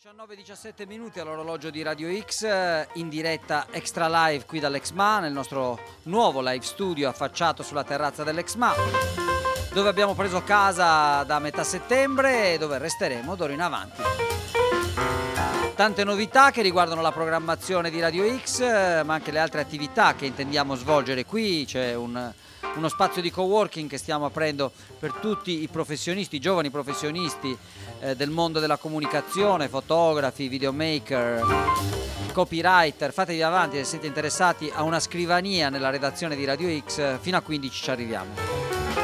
19-17 minuti all'orologio di Radio X, in diretta Extra Live qui dall'Exma, nel nostro nuovo live studio affacciato sulla terrazza dell'Exma, dove abbiamo preso casa da metà settembre e dove resteremo d'ora in avanti. Tante novità che riguardano la programmazione di Radio X, ma anche le altre attività che intendiamo svolgere qui. C'è uno spazio di coworking che stiamo aprendo per tutti i professionisti, i giovani professionisti del mondo della comunicazione, fotografi, videomaker, copywriter. Fatevi avanti se siete interessati a una scrivania nella redazione di Radio X, fino a 15 ci arriviamo.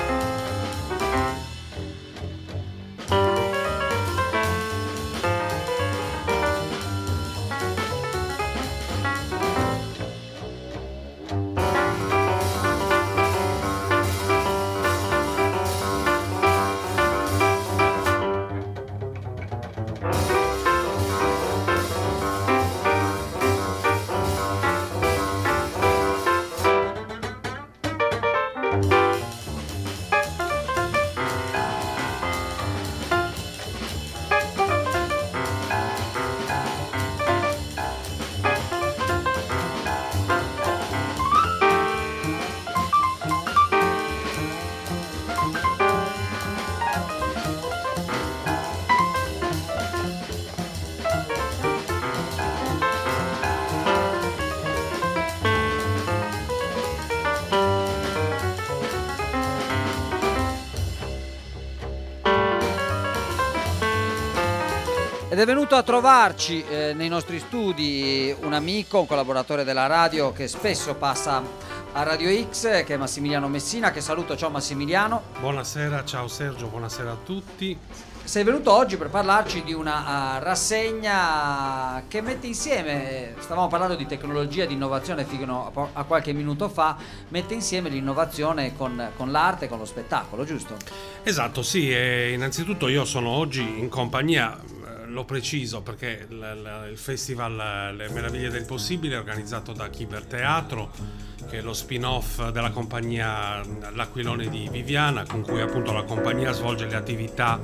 Ed è venuto a trovarci nei nostri studi un amico, un collaboratore della radio che spesso passa a Radio X, che è Massimiliano Messina, che saluto. Ciao Massimiliano. Buonasera, ciao Sergio, buonasera a tutti. Sei venuto oggi per parlarci di una rassegna che mette insieme, stavamo parlando di tecnologia, di innovazione fino a qualche minuto fa, mette insieme l'innovazione con l'arte, con lo spettacolo, giusto? Esatto, sì, e innanzitutto io sono oggi in compagnia, lo preciso perché il festival Le Meraviglie del Possibile è organizzato da Kiber Teatro, che è lo spin-off della compagnia L'Aquilone di Viviana, con cui appunto la compagnia svolge le attività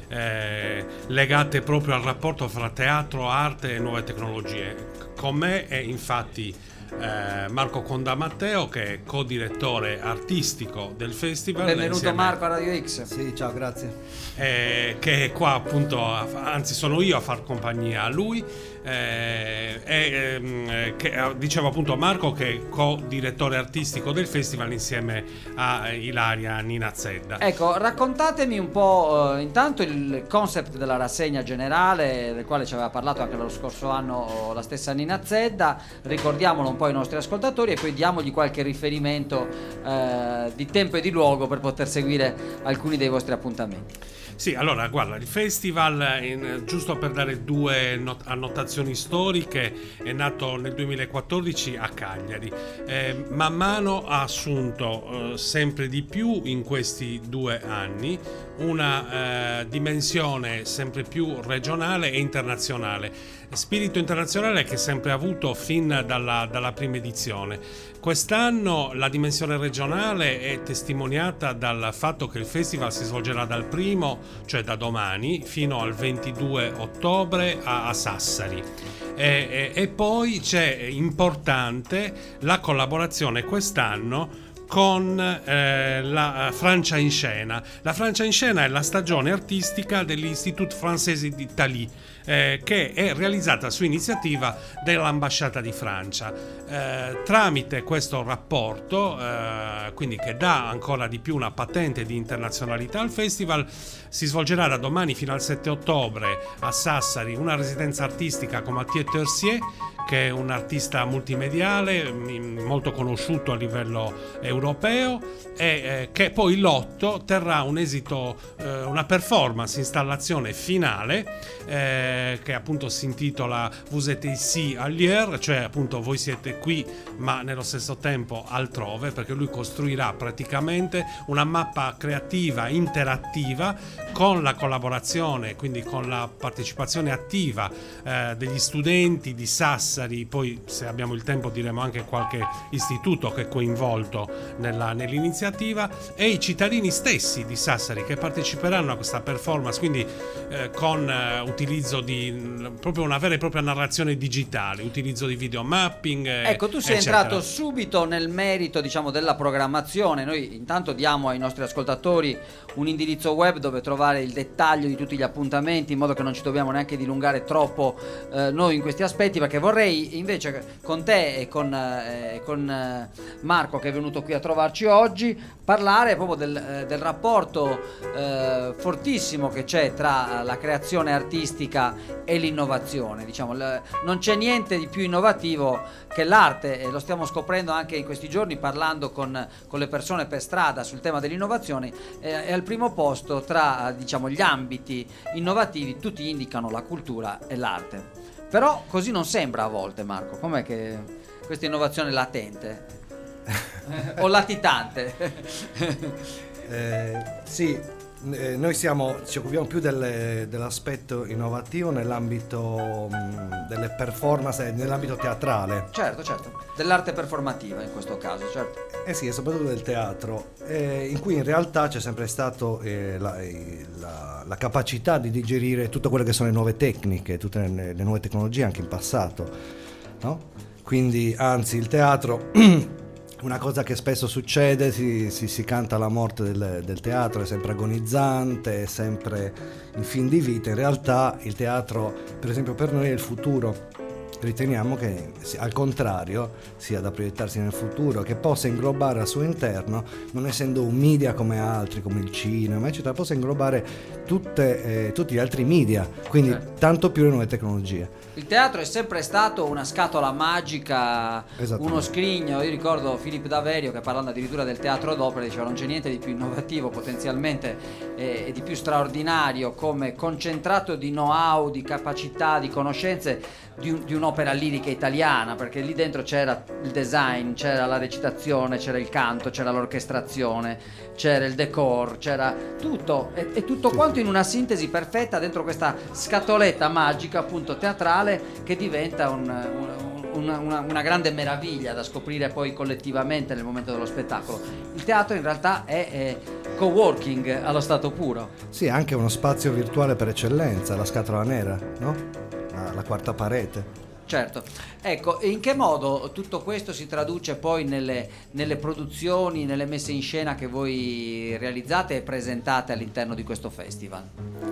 legate proprio al rapporto fra teatro, arte e nuove tecnologie. Con me è infatti Marco Condamatteo, che è co-direttore artistico del festival. Benvenuto Marco a Radio X. Sì, ciao, grazie. Che è qua appunto, anzi sono io a far compagnia a lui. Che dicevo appunto Marco, che è co-direttore artistico del festival insieme a Ilaria Ninazedda. Ecco, raccontatemi un po' intanto il concept della rassegna generale, del quale ci aveva parlato anche lo scorso anno la stessa Ninazedda. Ricordiamolo un po' ai nostri ascoltatori e poi diamogli qualche riferimento di tempo e di luogo per poter seguire alcuni dei vostri appuntamenti. Sì, allora guarda, il festival, giusto per dare due annotazioni storiche, è nato nel 2014 a Cagliari. Man mano ha assunto sempre di più in questi 2 anni una dimensione sempre più regionale e internazionale. Spirito internazionale che sempre ha avuto fin dalla prima edizione. Quest'anno la dimensione regionale è testimoniata dal fatto che il festival si svolgerà dal 1°, cioè da domani, fino al 22 ottobre a Sassari. E poi c'è importante la collaborazione quest'anno con la Francia in Scena. La Francia in Scena è la stagione artistica dell'Institut Français d'Italie, che è realizzata su iniziativa dell'ambasciata di Francia. Tramite questo rapporto, quindi che dà ancora di più una patente di internazionalità al festival, si svolgerà da domani fino al 7 ottobre a Sassari una residenza artistica con Mathieu Terzier, che è un artista multimediale molto conosciuto a livello europeo, e che poi l'8 terrà un esito, una performance, installazione finale, che appunto si intitola Vous êtes ici ailleurs, cioè appunto voi siete qui ma nello stesso tempo altrove, perché lui costruirà praticamente una mappa creativa interattiva con la collaborazione, quindi con la partecipazione attiva degli studenti di Sassari. Poi, se abbiamo il tempo, diremo anche qualche istituto che è coinvolto nell'iniziativa, e i cittadini stessi di Sassari che parteciperanno a questa performance, quindi con utilizzo di proprio una vera e propria narrazione digitale, utilizzo di video mapping. Ecco, tu sei eccetera. entrato subito nel merito, diciamo, della programmazione. Noi intanto diamo ai nostri ascoltatori un indirizzo web dove trovare il dettaglio di tutti gli appuntamenti, in modo che non ci dobbiamo neanche dilungare troppo noi in questi aspetti, perché vorrei invece con te e con Marco, che è venuto qui a trovarci oggi, parlare proprio del rapporto fortissimo che c'è tra la creazione artistica e l'innovazione. Diciamo, non c'è niente di più innovativo che l'arte, e lo stiamo scoprendo anche in questi giorni parlando con le persone per strada sul tema dell'innovazione. È al primo posto tra, diciamo, gli ambiti innovativi, tutti indicano la cultura e l'arte. Però così non sembra a volte, Marco. Com'è che questa innovazione latente o latitante? Sì. Noi ci occupiamo più dell'aspetto innovativo nell'ambito delle performance, nell'ambito teatrale. Certo, dell'arte performativa in questo caso, certo. Sì, e soprattutto del teatro, in cui in realtà c'è sempre stato la capacità di digerire tutto quello che sono le nuove tecniche, tutte le nuove tecnologie anche in passato, no? Quindi, anzi, il teatro... Una cosa che spesso succede, si canta la morte del teatro, è sempre agonizzante, è sempre in fin di vita. In realtà il teatro, per esempio, per noi è il futuro. Riteniamo che al contrario sia da proiettarsi nel futuro, che possa inglobare al suo interno, non essendo un media come altri, come il cinema, eccetera, possa inglobare tutti gli altri media, quindi tanto più le nuove tecnologie. Il teatro è sempre stato una scatola magica, uno scrigno. Io ricordo Filippo Daverio che, parlando addirittura del teatro d'opera, diceva: non c'è niente di più innovativo potenzialmente e di più straordinario come concentrato di know-how, di capacità, di conoscenze di un'opera lirica italiana, perché lì dentro c'era il design, c'era la recitazione, c'era il canto, c'era l'orchestrazione, c'era il decor, c'era tutto e tutto quanto in una sintesi perfetta dentro questa scatoletta magica, appunto, teatrale, che diventa una grande meraviglia da scoprire poi collettivamente nel momento dello spettacolo. Il teatro in realtà è coworking allo stato puro. Sì, anche uno spazio virtuale per eccellenza, la scatola nera, no? La quarta parete. Certo. Ecco, in che modo tutto questo si traduce poi nelle produzioni, nelle messe in scena che voi realizzate e presentate all'interno di questo festival?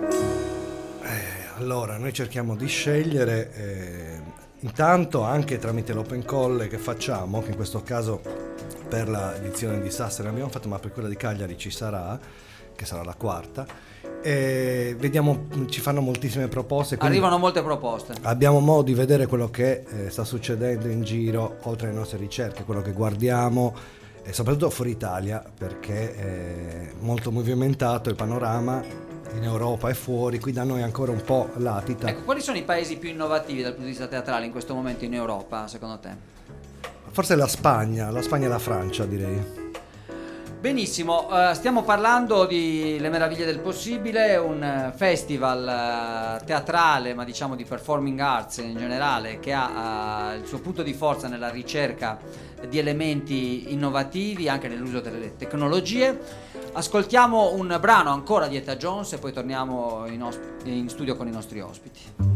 Allora, noi cerchiamo di scegliere, intanto anche tramite l'open call che facciamo, che in questo caso per l'edizione di Sassari non abbiamo fatto, ma per quella di Cagliari ci sarà, che sarà la quarta. Vediamo, ci fanno moltissime proposte, arrivano molte proposte, abbiamo modo di vedere quello che sta succedendo in giro, oltre alle nostre ricerche, quello che guardiamo, e soprattutto fuori Italia, perché è molto movimentato il panorama in Europa e fuori, qui da noi ancora un po' latita. Ecco, quali sono i paesi più innovativi dal punto di vista teatrale in questo momento in Europa, secondo te? Forse la Spagna e la Francia, direi. Benissimo, stiamo parlando di Le Meraviglie del Possibile, un festival teatrale, ma diciamo di performing arts in generale, che ha il suo punto di forza nella ricerca di elementi innovativi anche nell'uso delle tecnologie. Ascoltiamo un brano ancora di Etta Jones e poi torniamo in studio con i nostri ospiti.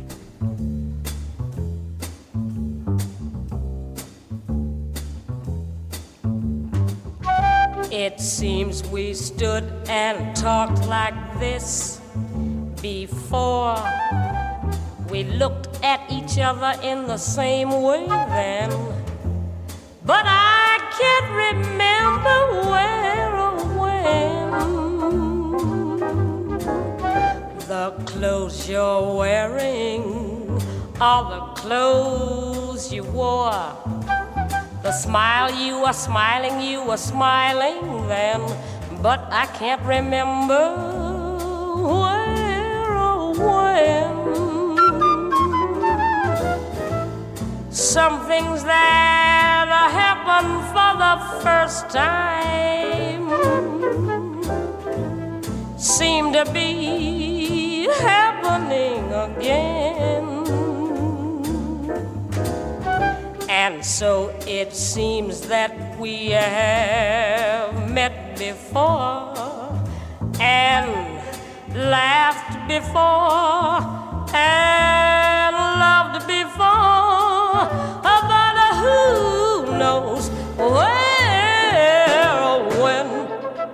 It seems we stood and talked like this before. We looked at each other in the same way then, but I can't remember where or when. The clothes you're wearing are the clothes you wore. The smile you were smiling then, but I can't remember where or when. Some things that happen for the first time seem to be happening again. And so it seems that we have met before and laughed before and loved before, but who knows where or when.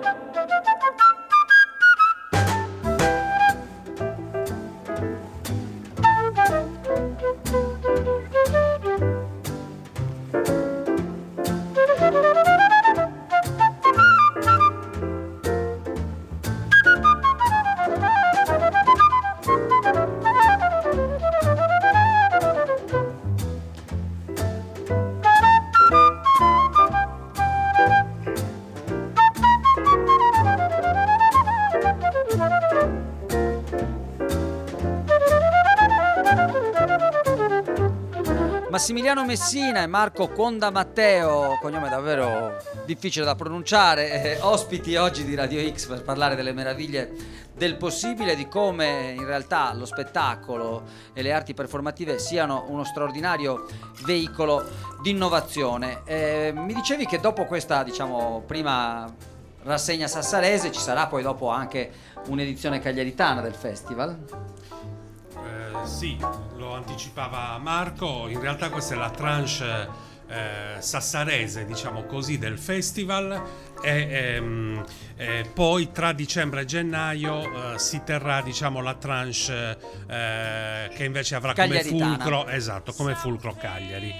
Massimiliano Messina e Marco Conda Matteo, cognome davvero difficile da pronunciare, ospiti oggi di Radio X per parlare delle meraviglie del possibile, di come in realtà lo spettacolo e le arti performative siano uno straordinario veicolo di innovazione. Mi dicevi che dopo questa, diciamo, prima rassegna sassarese ci sarà poi dopo anche un'edizione cagliaritana del festival? Sì, lo anticipava Marco, in realtà questa è la tranche sassarese, diciamo così, del festival e poi tra dicembre e gennaio si terrà, diciamo, la tranche che invece avrà come fulcro, esatto, come fulcro Cagliari.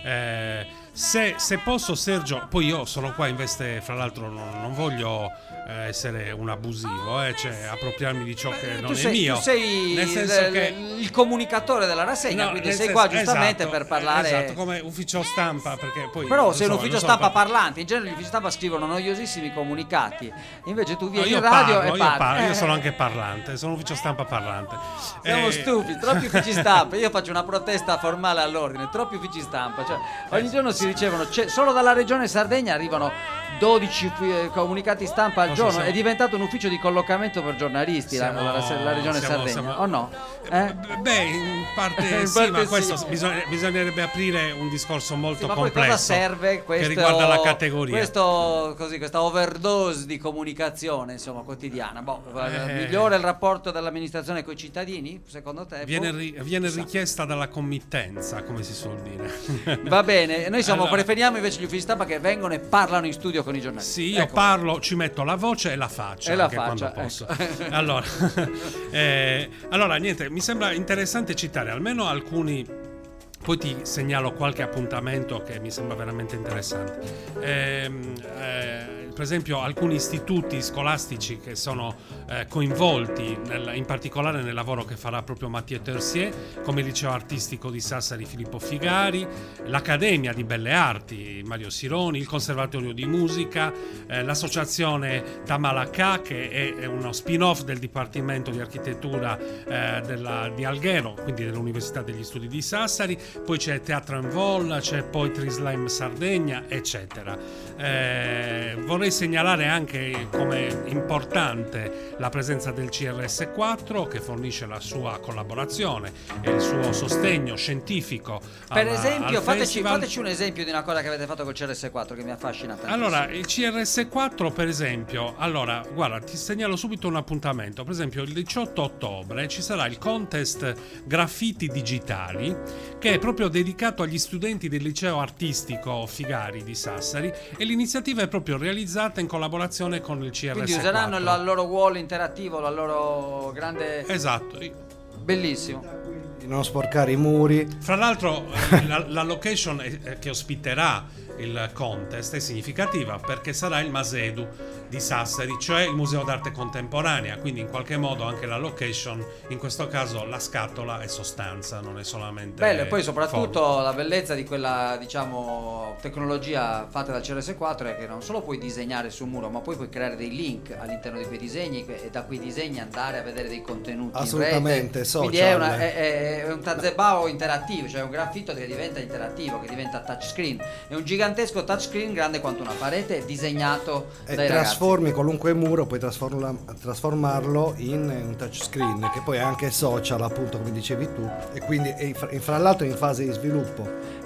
Se posso, Sergio, poi io sono qua in veste, fra l'altro non voglio essere un abusivo, cioè appropriarmi di ciò che non è mio. Tu sei nel senso che il comunicatore della rassegna, no, quindi sei qua giustamente, esatto, per parlare. Esatto, come ufficio stampa, perché poi però sei un ufficio stampa parlante, in genere gli uffici stampa scrivono noiosissimi comunicati, invece tu vieni in radio e parli. Io sono anche parlante, sono un ufficio stampa parlante. Siamo stupidi, troppi uffici stampa. Io faccio una protesta formale all'ordine, troppi uffici stampa, cioè ogni giorno si ricevono, solo dalla regione Sardegna arrivano 12 comunicati stampa al giorno. È diventato un ufficio di collocamento per giornalisti la regione Sardegna, o no? Beh, in parte sì, ma questo bisognerebbe aprire un discorso molto complesso. Ma poi cosa serve questo, che riguarda la categoria? Questa overdose di comunicazione, insomma, quotidiana. Migliora il rapporto dell'amministrazione con i cittadini, secondo te? Viene richiesta dalla committenza, come si suol dire. Va bene, noi preferiamo invece gli uffici stampa che vengono e parlano in studio con i giornalisti. Sì, io parlo, ci metto la voce e la faccia, quando posso. Allora, niente, mi sembra interessante citare almeno alcuni, poi ti segnalo qualche appuntamento che mi sembra veramente interessante. Per esempio alcuni istituti scolastici che sono coinvolti in particolare nel lavoro che farà proprio Mathieu Terzier, come il liceo artistico di Sassari Filippo Figari, l'Accademia di Belle Arti Mario Sironi, il Conservatorio di Musica, l'associazione Tamalacà, che è uno spin-off del Dipartimento di Architettura di Alghero, quindi dell'Università degli Studi di Sassari. Poi c'è Teatro en Vol, c'è Poetry Slam Sardegna, eccetera. Vorrei segnalare anche come importante la presenza del CRS4, che fornisce la sua collaborazione e il suo sostegno scientifico. Per esempio, fateci un esempio di una cosa che avete fatto col CRS4 che mi affascina tantissimo. Allora, il CRS4, per esempio, guarda, ti segnalo subito un appuntamento. Per esempio, il 18 ottobre ci sarà il contest Graffiti Digitali, che è proprio dedicato agli studenti del liceo artistico Figari di Sassari, e l'iniziativa è proprio realizzata in collaborazione con il CRS4. Quindi useranno il loro wall interattivo, la loro grande... Esatto. Bellissimo. Di non sporcare i muri. Fra l'altro la location che ospiterà il contest è significativa, perché sarà il Masedu di Sassari, cioè il Museo d'Arte Contemporanea, quindi in qualche modo anche la location, in questo caso la scatola è sostanza, non è solamente bello. E poi soprattutto forma. La bellezza di quella, diciamo, tecnologia fatta dal CRS4 è che non solo puoi disegnare sul muro, ma poi puoi creare dei link all'interno di quei disegni e da quei disegni andare a vedere dei contenuti assolutamente in rete. social. Quindi è un tazebao interattivo, cioè un graffito che diventa interattivo, che diventa touchscreen. È un gigantesco touchscreen grande quanto una parete, disegnato dai ragazzi. Trasformi qualunque muro, puoi trasformarlo in un touchscreen, che poi è anche social, appunto, come dicevi tu, e quindi fra l'altro è in fase di sviluppo.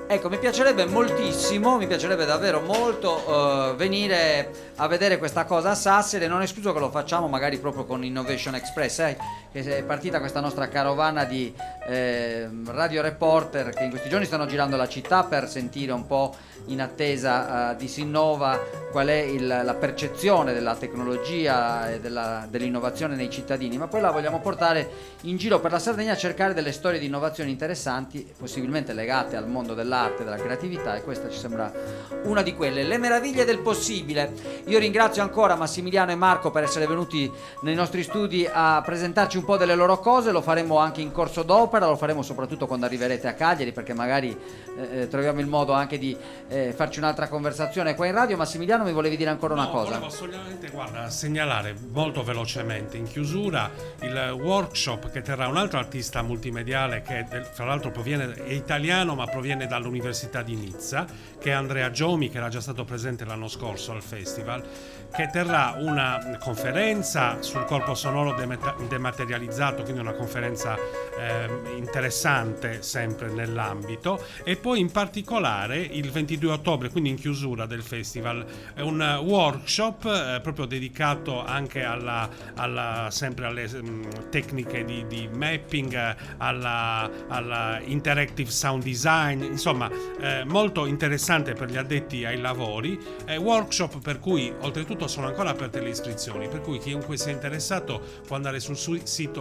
Ecco, mi piacerebbe moltissimo, mi piacerebbe davvero molto venire a vedere questa cosa a Sassari. Non è escluso che lo facciamo magari proprio con Innovation Express, che è partita questa nostra carovana di radio reporter che in questi giorni stanno girando la città per sentire un po' in attesa di Sinnova qual è la percezione della tecnologia e dell'innovazione nei cittadini, ma poi la vogliamo portare in giro per la Sardegna a cercare delle storie di innovazioni interessanti, possibilmente legate al mondo dell'arte e della creatività, e questa ci sembra una di quelle. Le meraviglie del possibile. Io ringrazio ancora Massimiliano e Marco per essere venuti nei nostri studi a presentarci un po' delle loro cose. Lo faremo anche in corso d'opera, lo faremo soprattutto quando arriverete a Cagliari, perché magari troviamo il modo anche di farci un'altra conversazione qua in radio. Massimiliano, mi volevi dire ancora una cosa? Volevo solamente, guarda, segnalare molto velocemente in chiusura il workshop che terrà un altro artista multimediale che fra l'altro è italiano ma proviene dall'Università di Nizza, che è Andrea Giomi, che era già stato presente l'anno scorso al festival, che terrà una conferenza sul corpo sonoro dematerializzato, quindi una conferenza interessante sempre nell'ambito, e poi in particolare il 22 ottobre, quindi in chiusura del festival, un workshop proprio dedicato anche sempre alle tecniche di mapping, alla interactive sound design, insomma molto interessante per gli addetti ai lavori, workshop per cui oltretutto sono ancora aperte le iscrizioni, per cui chiunque sia interessato può andare sul sito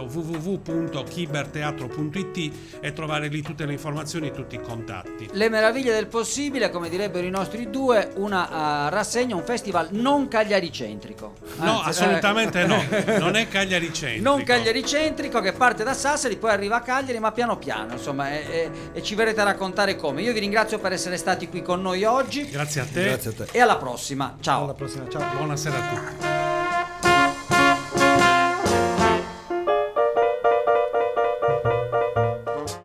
www.kiberteatro.it e trovare lì tutte le informazioni e tutti i contatti. Le meraviglie del possibile, come direbbero i nostri due, una rassegna, un festival non cagliaricentrico. No, assolutamente no, non è cagliaricentrico. Non cagliaricentrico, che parte da Sassari, poi arriva a Cagliari, ma piano piano, insomma, e ci verrete a raccontare come. Io vi ringrazio per essere stati qui con noi oggi. Grazie a te. Grazie a te. E alla prossima, ciao. Alla prossima, ciao. Buonasera a tutti.